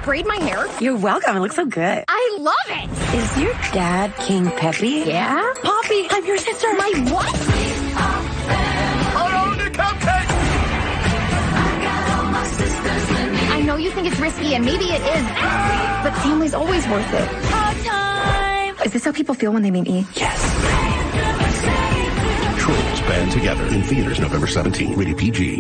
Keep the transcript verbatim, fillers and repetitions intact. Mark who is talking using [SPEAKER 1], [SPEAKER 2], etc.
[SPEAKER 1] braid my hair?
[SPEAKER 2] You're welcome. It looks so good.
[SPEAKER 1] I love it.
[SPEAKER 2] Is your dad King Peppy?
[SPEAKER 1] Yeah?
[SPEAKER 2] Poppy, I'm your sister.
[SPEAKER 1] My what?
[SPEAKER 3] I own the cupcake!
[SPEAKER 1] I know you think it's risky, and maybe it is, but family's always worth it.
[SPEAKER 2] Hug time!
[SPEAKER 1] Is this how people feel when they meet E?
[SPEAKER 3] Yes.
[SPEAKER 4] Trolls Band Together in theaters November seventeenth. Rated P G.